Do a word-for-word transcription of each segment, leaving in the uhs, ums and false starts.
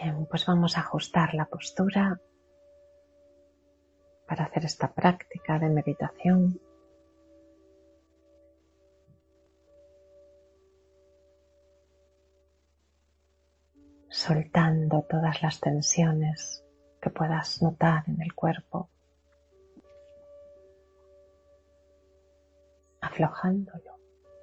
Bien, pues vamos a ajustar la postura para hacer esta práctica de meditación. Soltando todas las tensiones que puedas notar en el cuerpo, aflojándolo.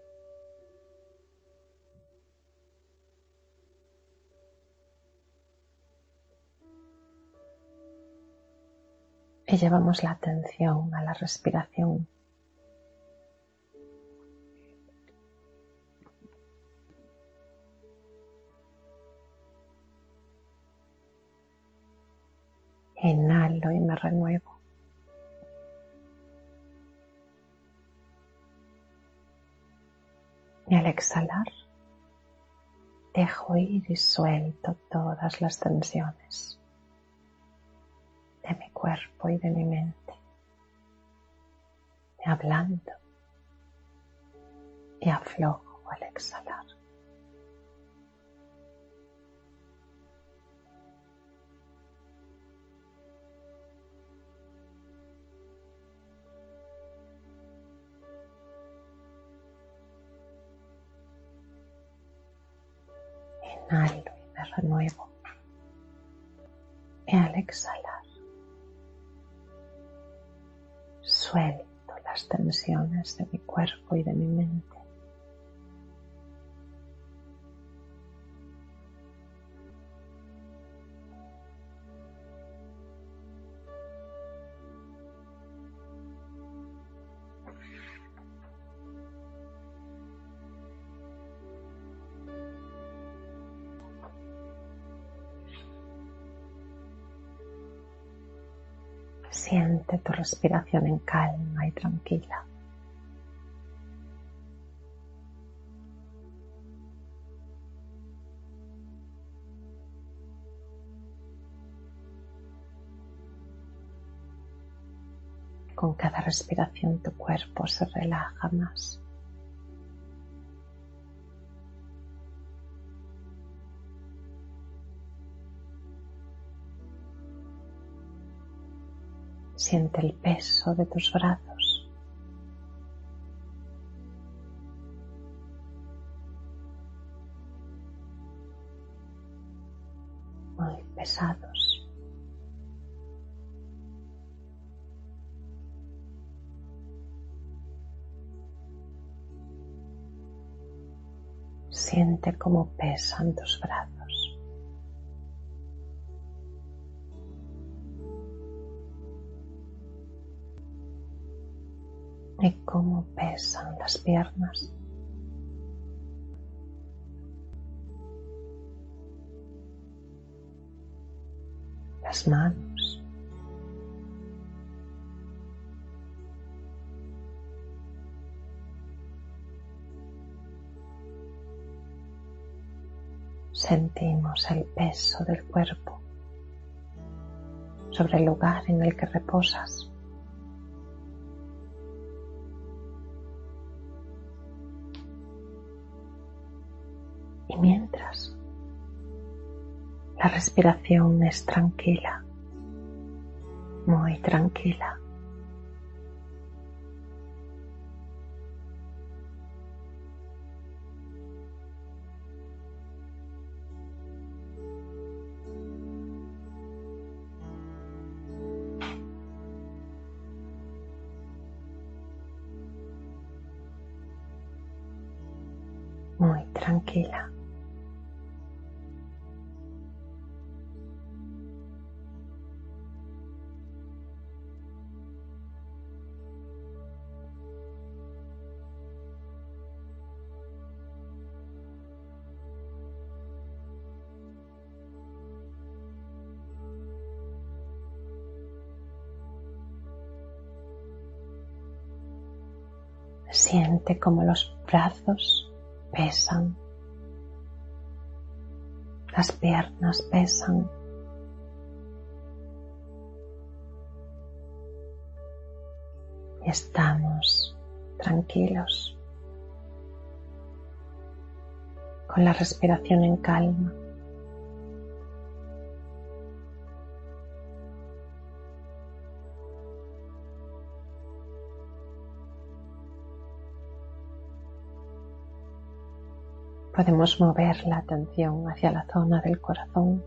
Y llevamos la atención a la respiración. Inhalo y me renuevo. Y al exhalar, dejo ir y suelto todas las tensiones de mi cuerpo y de mi mente. Me ablando y aflojo al exhalar. Inhalo y me renuevo. Y al exhalar, suelto las tensiones de mi cuerpo y de mi mente. Siente tu respiración en calma y tranquila. Con cada respiración tu cuerpo se relaja más. Siente el peso de tus brazos. Muy pesados. Siente cómo pesan tus brazos. Y cómo pesan las piernas. Las manos. Sentimos el peso del cuerpo sobre el lugar en el que reposas. Y mientras, la respiración es tranquila, muy tranquila. Muy tranquila. Siente cómo los brazos pesan, las piernas pesan. Y estamos tranquilos, con la respiración en calma. Podemos mover la atención hacia la zona del corazón.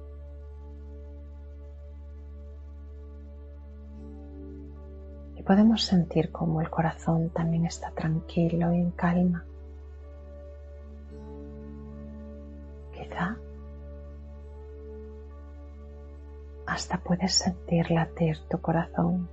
Y podemos sentir cómo el corazón también está tranquilo y en calma. Quizá hasta puedes sentir latir tu corazón.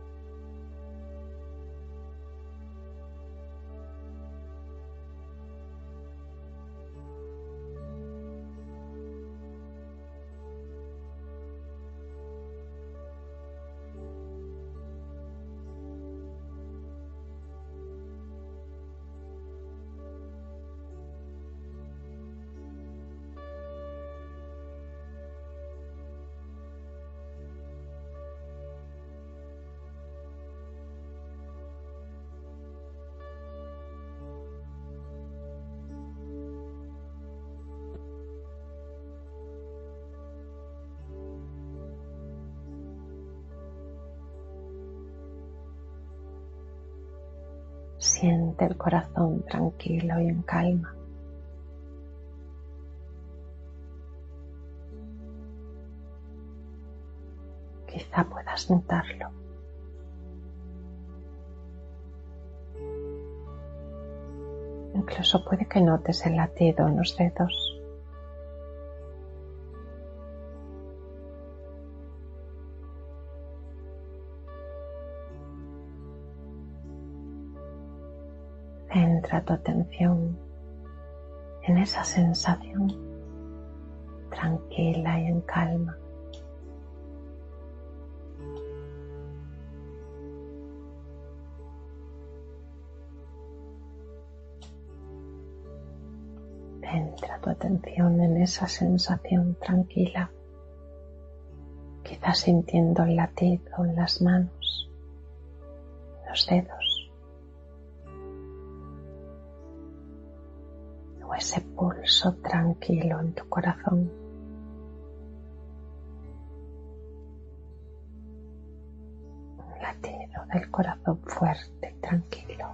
Siente el corazón tranquilo y en calma. Quizá puedas notarlo. Incluso puede que notes el latido en los dedos. Centra tu atención en esa sensación tranquila y en calma. Centra tu atención en esa sensación tranquila, quizás sintiendo el latido en las manos, en los dedos, o ese pulso tranquilo en tu corazón. Un latido del corazón fuerte y tranquilo,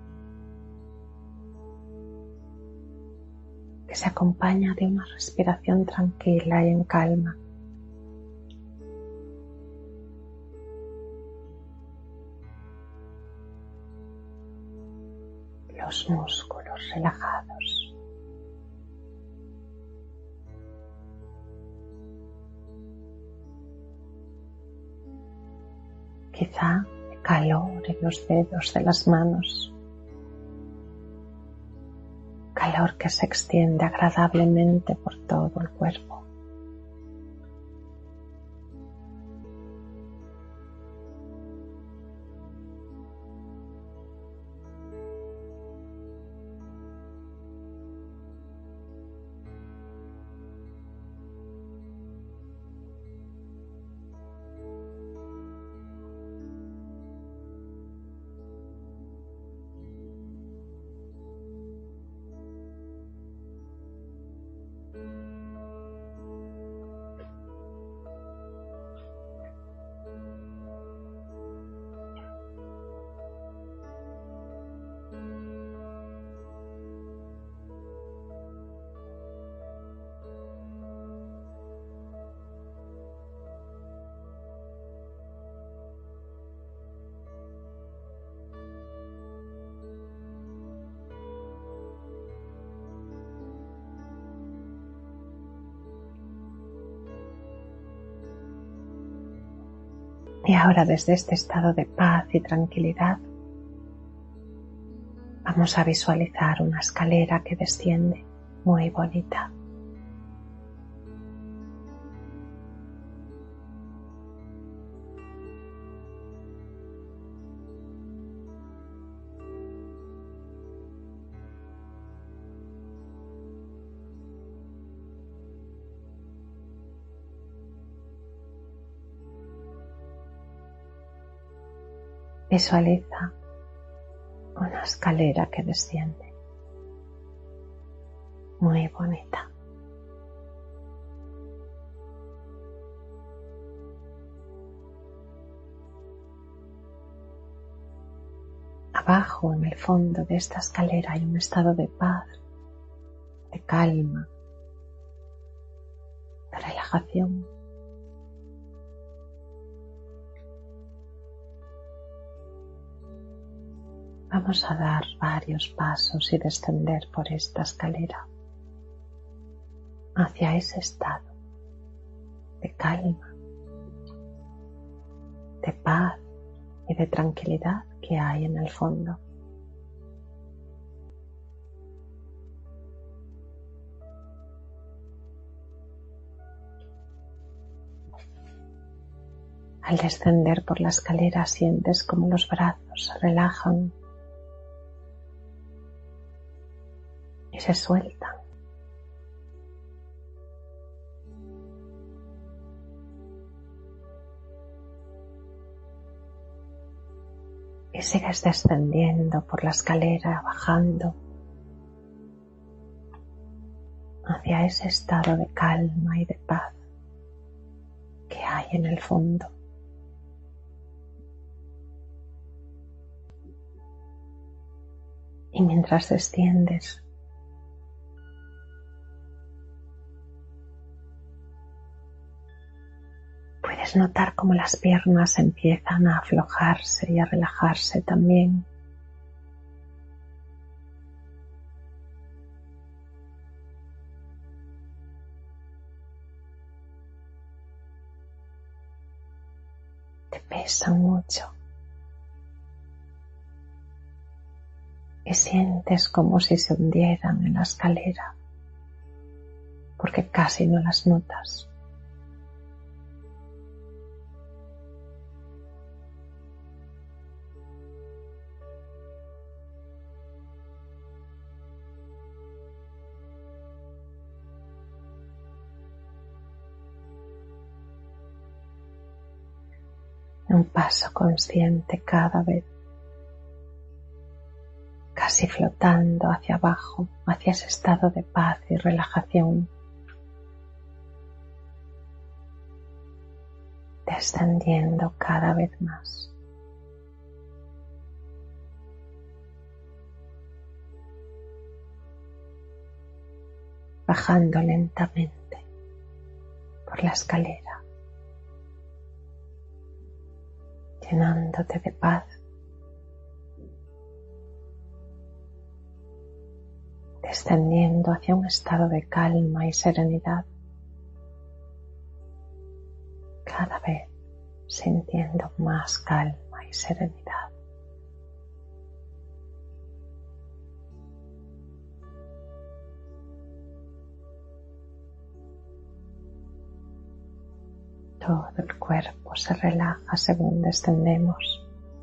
que se acompaña de una respiración tranquila y en calma. Los músculos relajados. Quizá calor en los dedos de las manos. Calor que se extiende agradablemente por todo el cuerpo. Y ahora, desde este estado de paz y tranquilidad, vamos a visualizar una escalera que desciende muy bonita. Visualiza una escalera que desciende, muy bonita. Abajo, en el fondo de esta escalera, hay un estado de paz, de calma, de relajación. Vamos a dar varios pasos y descender por esta escalera hacia ese estado de calma, de paz y de tranquilidad que hay en el fondo. Al descender por la escalera sientes como los brazos se relajan y se sueltan. Y sigues descendiendo por la escalera, bajando hacia ese estado de calma y de paz que hay en el fondo. Y mientras desciendes, puedes notar cómo las piernas empiezan a aflojarse y a relajarse también. Te pesan mucho. Y sientes como si se hundieran en la escalera, porque casi no las notas. Un paso consciente cada vez, casi flotando hacia abajo, hacia ese estado de paz y relajación, descendiendo cada vez más. Bajando lentamente por la escalera, llenándote de paz, descendiendo hacia un estado de calma y serenidad, cada vez sintiendo más calma y serenidad. Todo el cuerpo se relaja según descendemos.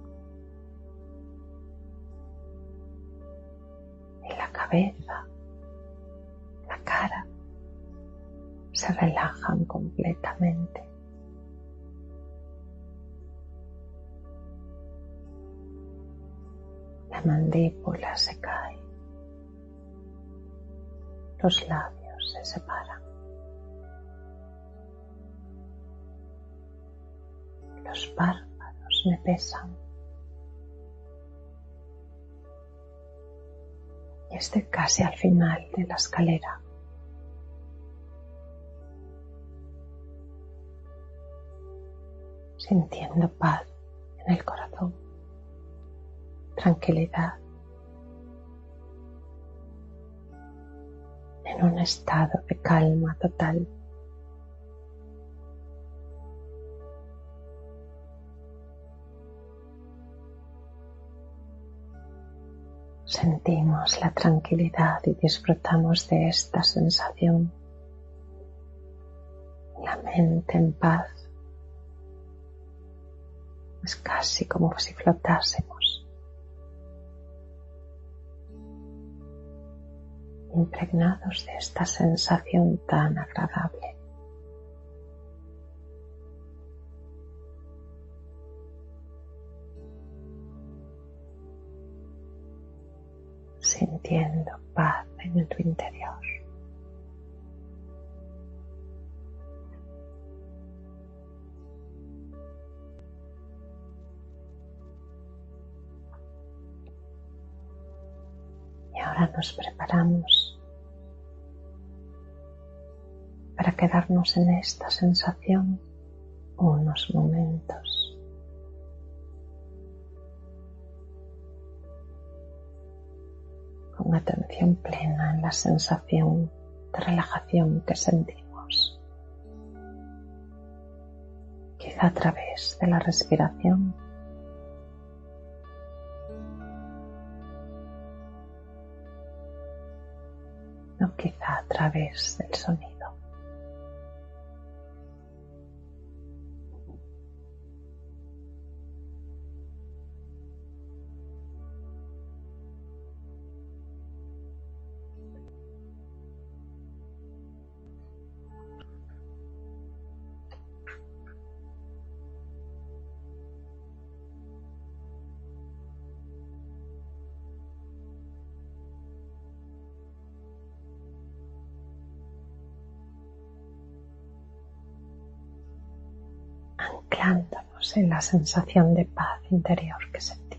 Y la cabeza, la cara, se relajan completamente. La mandíbula se cae. Los labios se separan. Los párpados me pesan. Y estoy casi al final de la escalera. Sintiendo paz en el corazón, tranquilidad, en un estado de calma total. Sentimos la tranquilidad y disfrutamos de esta sensación. La mente en paz. Es casi como si flotásemos, impregnados de esta sensación tan agradable. Sintiendo paz en tu interior. Y ahora nos preparamos quedarnos en esta sensación unos momentos. Con atención plena en la sensación de relajación que sentimos. Quizá a través de la respiración. O quizá a través del sonido. Anclándonos en la sensación de paz interior que sentimos.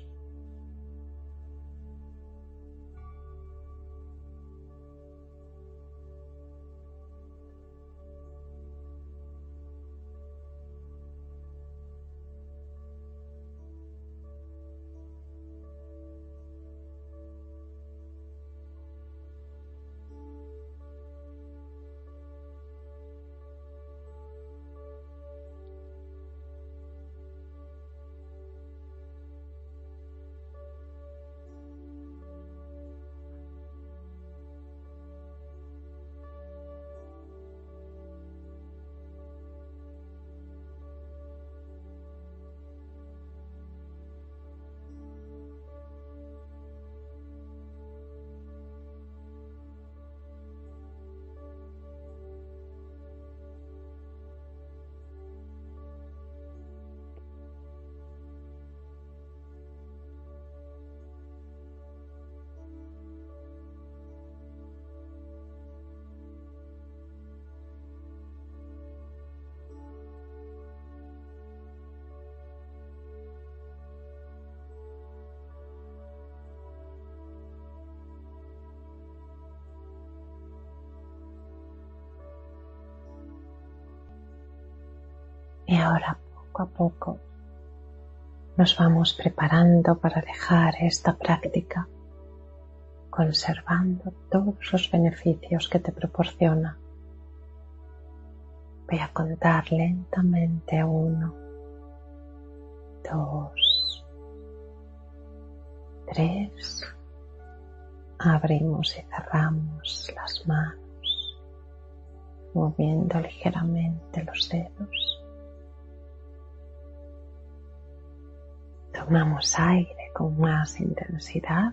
Y ahora, poco a poco, nos vamos preparando para dejar esta práctica, conservando todos los beneficios que te proporciona. Voy a contar lentamente uno, dos, tres. Abrimos y cerramos las manos, moviendo ligeramente los dedos. Tomamos aire con más intensidad.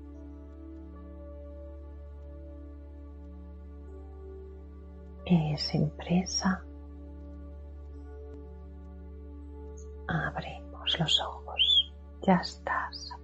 Y sin prisa, abrimos los ojos. Ya estás.